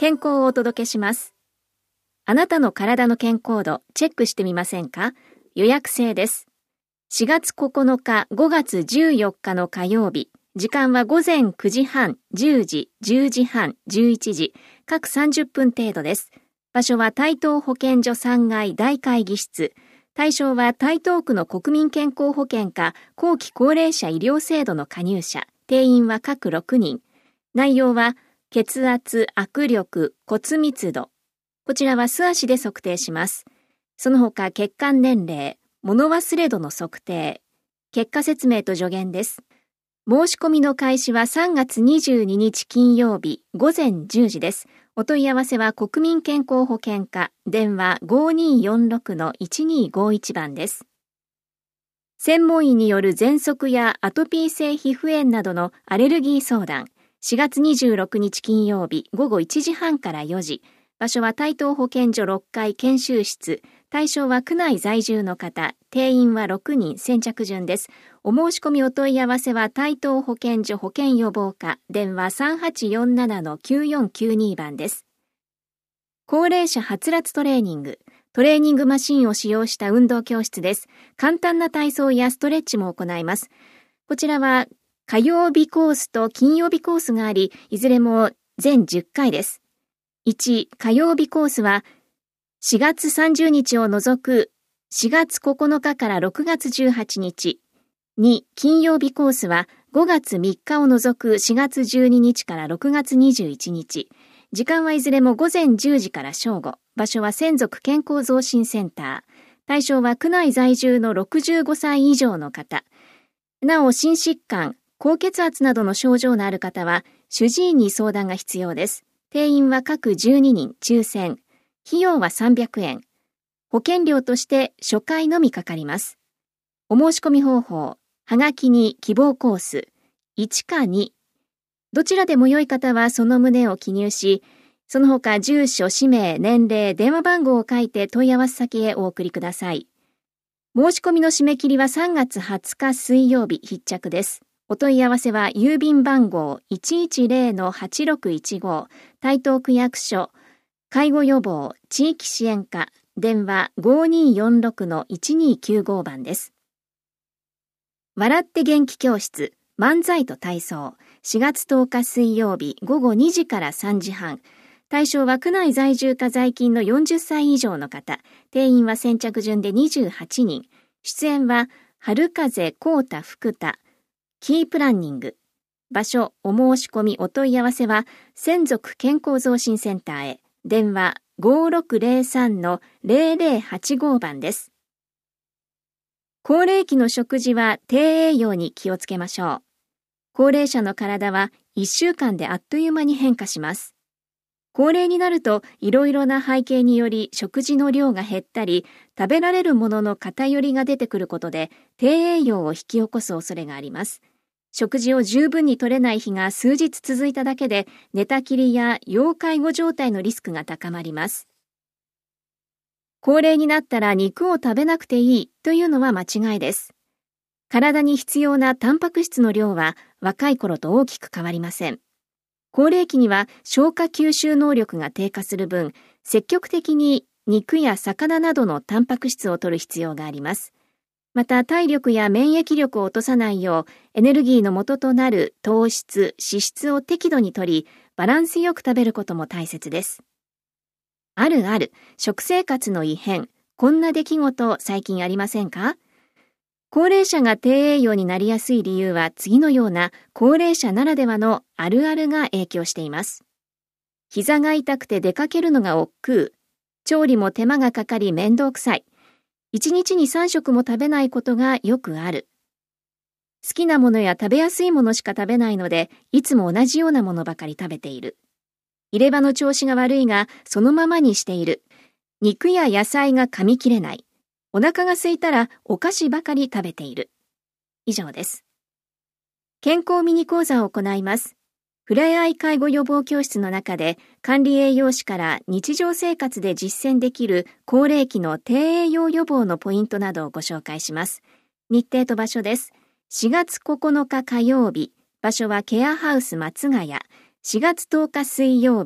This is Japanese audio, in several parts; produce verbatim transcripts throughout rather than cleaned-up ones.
健康をお届けします。あなたの体の健康度チェックしてみませんか？予約制です。しがつここのか、ごがつじゅうよっかの火曜日、時間はごぜんくじはん、じゅうじ、じゅうじはん、じゅういちじ、各さんじゅっぷん程度です。場所は台東保健所さんがい大会議室。対象は台東区の国民健康保険か後期高齢者医療制度の加入者。定員は各ろくにん。内容は血圧、握力、骨密度。こちらは素足で測定します。その他血管年齢、物忘れ度の測定。結果説明と助言です。申し込みの開始はさんがつにじゅうににち金曜日ごぜんじゅうじです。お問い合わせは国民健康保険課、電話 ごにーよんろくのいちにーごいち 番です。専門医による喘息やアトピー性皮膚炎などのアレルギー相談。しがつにじゅうろくにち金曜日ごごいちじはんからよじ。場所は台東保健所ろっかい研修室。対象は区内在住の方。定員はろくにん。先着順です。お申し込みお問い合わせは台東保健所保健予防課。電話 さんはちよんななのきゅうよんきゅうに 番です。高齢者はつらつトレーニング。トレーニングマシンを使用した運動教室です。簡単な体操やストレッチも行います。こちらは火曜日コースと金曜日コースがあり、いずれも全じゅっかいです。いち、火曜日コースはしがつさんじゅうにちを除くしがつここのかからろくがつじゅうはちにち。に、金曜日コースはごがつみっかを除くしがつじゅうににちからろくがつにじゅういちにち。時間はいずれもごぜんじゅうじから正午。場所は専属健康増進センター。対象は区内在住のろくじゅうごさい以上の方。なお、心疾患、高血圧などの症状のある方は、主治医に相談が必要です。定員は各じゅうににん、抽選。費用はさんびゃくえん。保険料として初回のみかかります。お申し込み方法、はがきに希望コース、いちかに。どちらでも良い方はその旨を記入し、その他住所、氏名、年齢、電話番号を書いて問い合わせ先へお送りください。申し込みの締め切りはさんがつはつか水曜日必着です。お問い合わせは郵便番号 いちいちぜろのはちろくいちご 台東区役所介護予防地域支援課電話 ごにーよんろくのいちにーきゅうご 番です。笑って元気教室漫才と体操しがつとおか水曜日ごごにじからさんじはん。対象は区内在住か在勤のよんじゅっさい以上の方。定員は先着順でにじゅうはちにん。出演は春風、高太、福田、キープランニング。場所、お申し込み、お問い合わせは専属健康増進センターへ。電話 ごろくぜろさんのぜろぜろはちご 番です。高齢期の食事は低栄養に気をつけましょう。高齢者の体はいっしゅうかんであっという間に変化します。高齢になるといろいろな背景により食事の量が減ったり、食べられるものの偏りが出てくることで低栄養を引き起こす恐れがあります。食事を十分に取れない日が数日続いただけで寝たきりや要介護状態のリスクが高まります。高齢になったら肉を食べなくていいというのは間違いです。体に必要なタンパク質の量は若い頃と大きく変わりません。高齢期には消化吸収能力が低下する分、積極的に肉や魚などのタンパク質を摂る必要があります。また体力や免疫力を落とさないよう、エネルギーの元となる糖質、脂質を適度に摂り、バランスよく食べることも大切です。あるある、食生活の異変、こんな出来事最近ありませんか？高齢者が低栄養になりやすい理由は次のような高齢者ならではのあるあるが影響しています。膝が痛くて出かけるのが億劫、調理も手間がかかり面倒くさい、一日にさんしょくも食べないことがよくある。好きなものや食べやすいものしか食べないので、いつも同じようなものばかり食べている。入れ歯の調子が悪いが、そのままにしている。肉や野菜が噛み切れない。お腹が空いたらお菓子ばかり食べている。以上です。健康ミニ講座を行います。ふれあい介護予防教室の中で管理栄養士から日常生活で実践できる高齢期の低栄養予防のポイントなどをご紹介します。日程と場所です。しがつここのか火曜日、場所はケアハウス松ヶ谷。しがつとおか水曜日、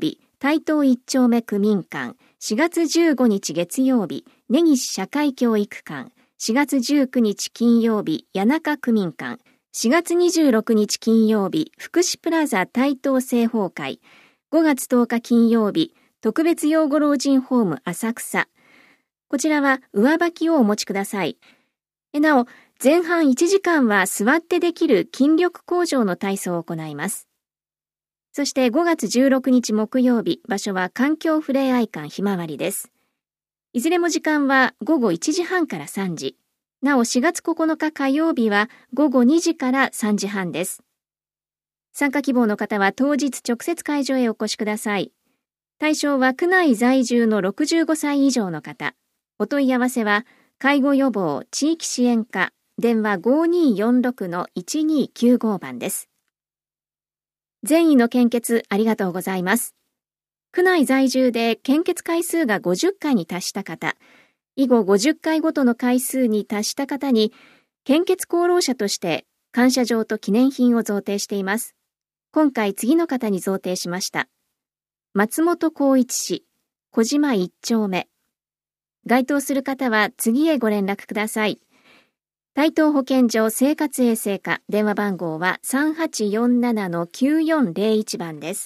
台東一丁目区民館、しがつじゅうごにち月曜日、根岸社会教育館、しがつじゅうくにち金曜日、谷中区民館、しがつにじゅうろくにち金曜日、福祉プラザ台東聖宝会、ごがつとおか金曜日、特別養護老人ホーム浅草。こちらは上履きをお持ちください。なお、前半いちじかんは座ってできる筋力向上の体操を行います。そしてごがつじゅうろくにち木曜日、場所は環境ふれあい館ひまわりです。いずれも時間はごごいちじはんからさんじ。なおしがつここのか火曜日はごごにじからさんじはんです。参加希望の方は当日直接会場へお越しください。対象は区内在住のろくじゅうごさい以上の方。お問い合わせは介護予防地域支援課電話 ごにーよんろくのいちにーきゅうご 番です。善意の献血ありがとうございます。区内在住で献血回数がごじゅっかいに達した方、以後ごじゅっかいごとの回数に達した方に、献血功労者として感謝状と記念品を贈呈しています。今回次の方に贈呈しました。松本光一氏、小島一丁目。該当する方は次へご連絡ください。台東保健所生活衛生課電話番号は さんはちよんななのきゅうよんぜろいち 番です。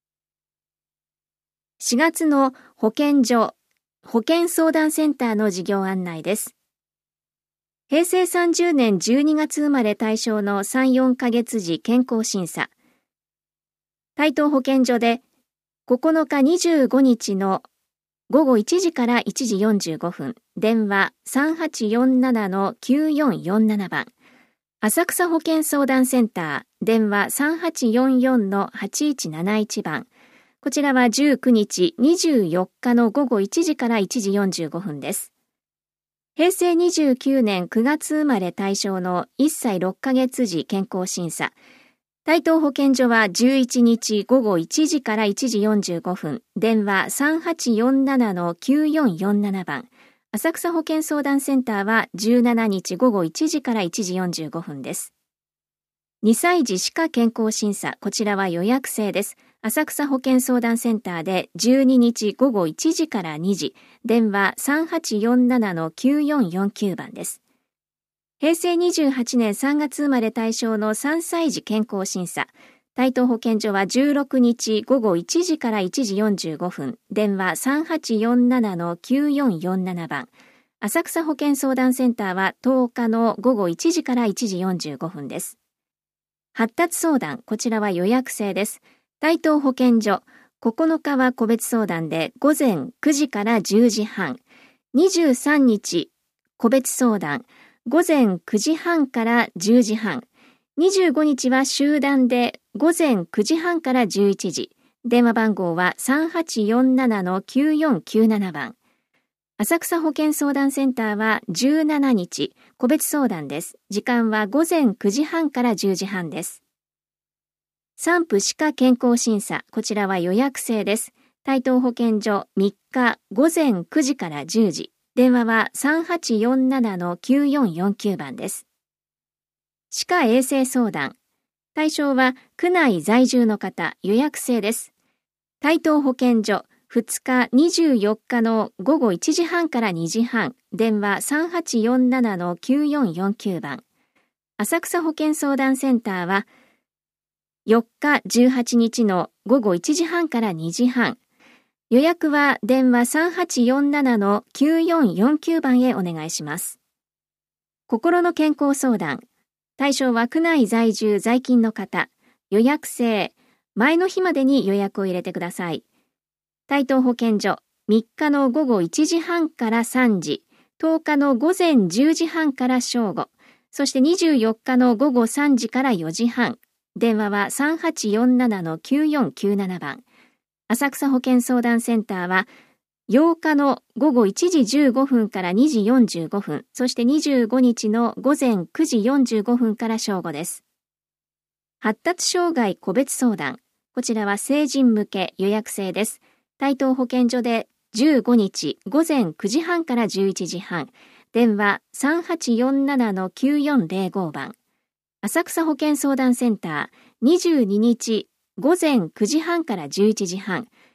しがつの保健所保健相談センターの事業案内です。へいせいさんじゅうねんじゅうにがつ生まれ対象のさん、よんかげつ時健康審査。台東保健所でここのかにじゅうごにちのごごいちじからいちじよんじゅうごふん、電話 さんはちよんななのきゅうよんよんなな 番。浅草保健相談センター、電話 さんはちよんよんのはちいちなないち 番。こちらはじゅうくにち、にじゅうよっかのごごいちじからいちじよんじゅうごふんです。へいせいにじゅうきゅうねんくがつ生まれ対象のいっさいろっかげつ時健康審査。台東保健所はじゅういちにちごごいちじからいちじよんじゅうごふん、電話 さんはちよんななのきゅうよんよんなな 番。浅草保健相談センターはじゅうしちにちごごいちじからいちじよんじゅうごふんです。にさい児歯科健康審査、こちらは予約制です。浅草保健相談センターでじゅうににちごごいちじからにじ、電話 さんはちよんななのきゅうよんよんきゅう 番です。へいせいにじゅうはちねんさんがつ生まれ対象のさんさい児健康審査。台東保健所はじゅうろくにちごごいちじからいちじよんじゅうごふん、電話 さんはちよんななのきゅうよんよんなな 番。浅草保健相談センターはとおかのごごいちじからいちじよんじゅうごふんです。発達相談、こちらは予約制です。台東保健所、ここのかは個別相談でごぜんくじからじゅうじはん、にじゅうさんにち個別相談、ごぜんくじはんからじゅうじはん、にじゅうごにちは集団でごぜんくじはんからじゅういちじ、電話番号は さんはちよんななのきゅうよんきゅうなな 番。浅草保健相談センターはじゅうしちにち個別相談です。時間はごぜんくじはんからじゅうじはんです。産婦歯科健康審査、こちらは予約制です。台東保健所みっかごぜんくじからじゅうじ、電話は さんはちよんななのきゅうよんよんきゅう 番です。歯科衛生相談、対象は区内在住の方、予約制です。台東保健所ふつかにじゅうよっかのごごいちじはんからにじはん、電話 さんはちよんななのきゅうよんよんきゅう 番。浅草保健相談センターはよっかじゅうはちにちのごごいちじはんからにじはん。予約は電話 さんはちよんななのきゅうよんよんきゅう 番へお願いします。心の健康相談。対象は区内在住在勤の方。予約制。前の日までに予約を入れてください。台東保健所みっかのごごいちじはんからさんじ、とおかのごぜんじゅうじはんから正午、そしてにじゅうよっかのごごさんじからよじはん。電話は さんはちよんななのきゅうよんきゅうなな 番。浅草保健相談センターはようかのごごいちじじゅうごふんからにじよんじゅうごふん、そしてにじゅうごにちのごぜんくじよんじゅうごふんから正午です。発達障害個別相談。こちらは成人向け予約制です。台東保健所でじゅうごにちごぜんくじはんからじゅういちじはん。電話 さんはちよんななのきゅうよんぜろご 番。浅草保健相談センターにじゅうににちごぜんくじはんからじゅういちじはん。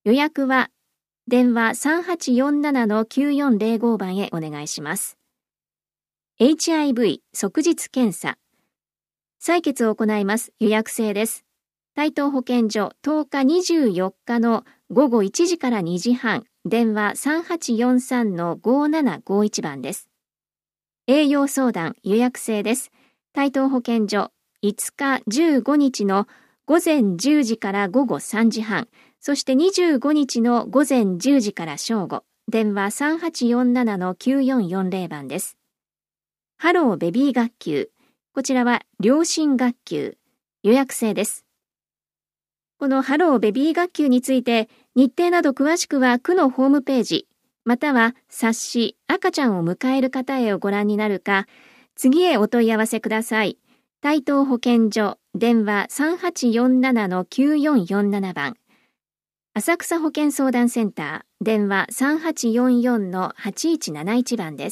予約は電話 さんはちよんなな きゅうよんゼロご 番へお願いします。エイチアイブイ 即日検査。採血を行います。予約制です。台東保健所とおかにじゅうよっかのごごいちじからにじはん、電話 さんはちよんさんのごななごいち 番です。栄養相談予約制です。台東保健所いつかじゅうごにちのごぜんじゅうじからごごさんじはん、そしてにじゅうごにちのごぜんじゅうじから正午、電話 さんはちよんななのきゅうよんよんゼロ 番です。ハローベビー学級。こちらは両親学級。予約制です。このハローベビー学級について日程など詳しくは区のホームページ、または冊子赤ちゃんを迎える方へをご覧になるか、次へお問い合わせください。台東保健所電話 さんはちよんななのきゅうよんよんなな 番。浅草保健相談センター電話 さんはちよんよんのはちいちなないち 番です。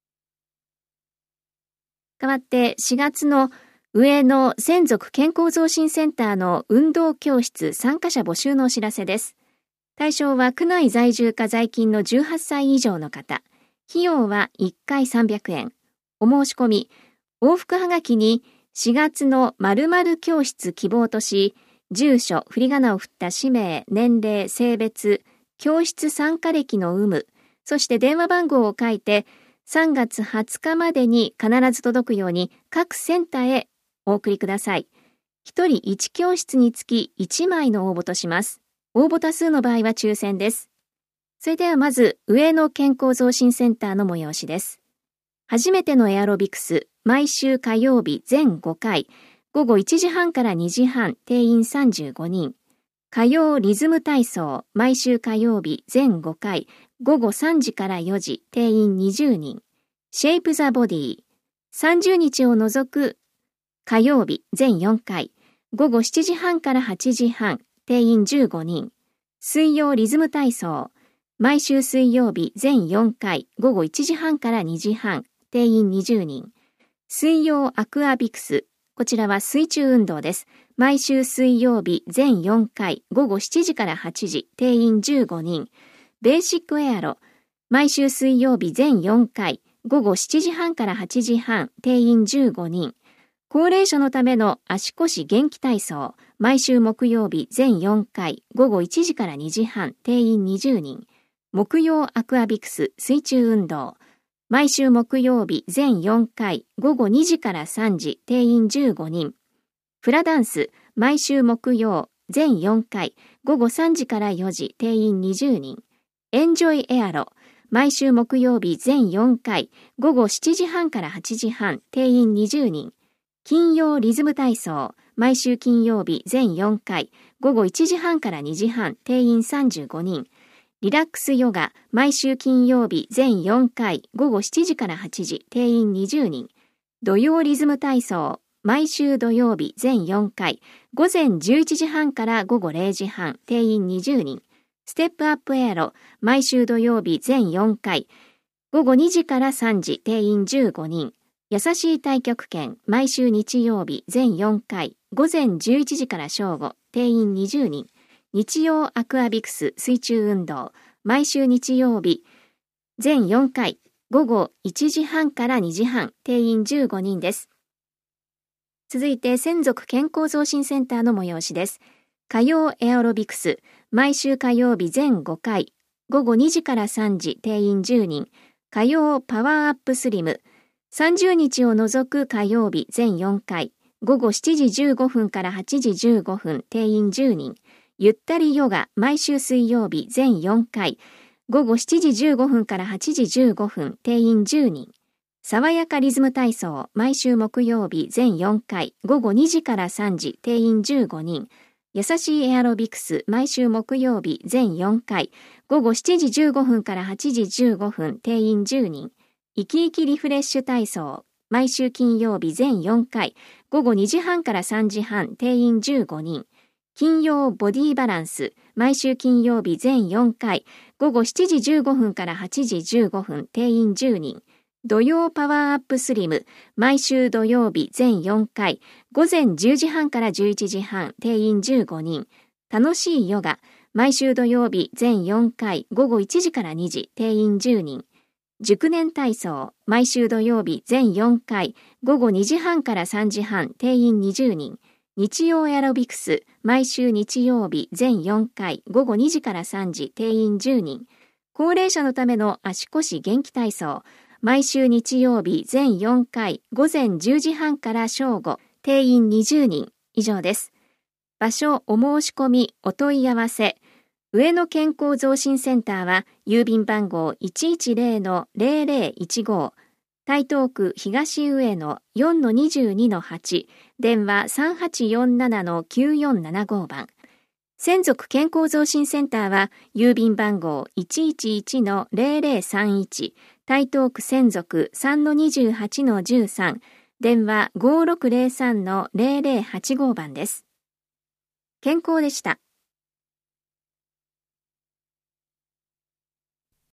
代わってしがつの上野専属健康増進センターの運動教室参加者募集のお知らせです。対象は区内在住か在勤のじゅうはっさい以上の方。費用はいっかいさんびゃくえん。お申し込み、往復はがきにしがつの〇〇教室希望とし、住所、振り仮名を振った氏名、年齢、性別、教室参加歴の有無、そして電話番号を書いて、さんがつはつかまでに必ず届くように各センターへお送りください。ひとりいち教室につきいちまいの応募とします。応募多数の場合は抽選です。それではまず、上野健康増進センターの催しです。初めてのエアロビクス、毎週火曜日全ごかい、ごごいちじはんからにじはん、定員さんじゅうごにん。火曜リズム体操、毎週火曜日全ごかい、ごごさんじからよじ、定員にじゅうにん。シェイプザボディ、さんじゅうにちを除く火曜日全よんかい、ごごしちじはんからはちじはん、定員じゅうごにん。水曜リズム体操、毎週水曜日全よんかい、ごごいちじはんからにじはん、定員にじゅうにん。水曜アクアビクス、こちらは水中運動です。毎週水曜日全よんかい、ごごしちじからはちじ、定員じゅうごにん。ベーシックエアロ、毎週水曜日全よんかい、ごごしちじはんからはちじはん、定員じゅうごにん。高齢者のための足腰元気体操、毎週木曜日全よんかい、ごごいちじからにじはん、定員にじゅうにん。木曜アクアビクス水中運動、毎週木曜日全よんかい、ごごにじからさんじ、定員じゅうごにん。フラダンス、毎週木曜全よんかい、ごごさんじからよじ、定員にじゅうにん。エンジョイエアロ、毎週木曜日全よんかい、ごごしちじはんからはちじはん、定員にじゅうにん。金曜リズム体操、毎週金曜日全よんかい、ごごいちじはんからにじはん、定員さんじゅうごにん。リラックスヨガ、毎週金曜日全よんかい、ごごしちじからはちじ、定員にじゅうにん。土曜リズム体操、毎週土曜日全よんかい、ごぜんじゅういちじはんからごごれいじはん、定員にじゅうにん。ステップアップエアロ、毎週土曜日全よんかい、ごごにじからさんじ、定員じゅうごにん。優しい太極拳、毎週日曜日全よんかい、ごぜんじゅういちじから正午、定員にじゅうにん。日曜アクアビクス水中運動、毎週日曜日全よんかい、ごごいちじはんからにじはん、定員じゅうごにんです。続いて専属健康増進センターの催しです。火曜エアロビクス、毎週火曜日全ごかい、ごごにじからさんじ、定員じゅうにん。火曜パワーアップスリム、さんじゅうにちを除く火曜日全よんかい、ごごしちじじゅうごふんからはちじじゅうごふん、定員じゅうにん。ゆったりヨガ、毎週水曜日全よんかい、ごごしちじじゅうごふんからはちじじゅうごふん、定員じゅうにん。爽やかリズム体操、毎週木曜日全よんかい、ごごにじからさんじ、定員じゅうごにん。優しいエアロビクス、毎週木曜日全よんかい、ごごしちじじゅうごふんからはちじじゅうごふん、定員じゅうにん。生き生きリフレッシュ体操、毎週金曜日全よんかい、ごごにじはんからさんじはん、定員じゅうごにん。金曜ボディバランス、毎週金曜日全よんかい、ごごしちじじゅうごふんからはちじじゅうごふん、定員じゅうにん。土曜パワーアップスリム、毎週土曜日全よんかい、ごぜんじゅうじはんからじゅういちじはん、定員じゅうごにん。楽しいヨガ、 毎週土曜日全よんかい午後いちじからにじ、定員じゅうにん。熟年体操、毎週土曜日全よんかい午後にじはんからさんじはん、定員にじゅうにん。日曜エアロビクス、毎週日曜日全よんかい午後にじからさんじ、定員じゅうにん。高齢者のための足腰元気体操、毎週日曜日全よんかい午前じゅうじはんから正午、定員にじゅうにん。以上です。場所、お申し込み、お問い合わせ。上野健康増進センターは郵便番号 いちいちゼロ ゼロゼロいちご、台東区東上野 よんのにじゅうにのはち、電話 さんはちよんななのきゅうよんななご 番。専属健康増進センターは郵便番号 いちいちいちのゼロゼロさんいち、台東区専属 さんのにじゅうはちのじゅうさん、電話 ごろくゼロさんのゼロゼロはちご 番です。健康でした。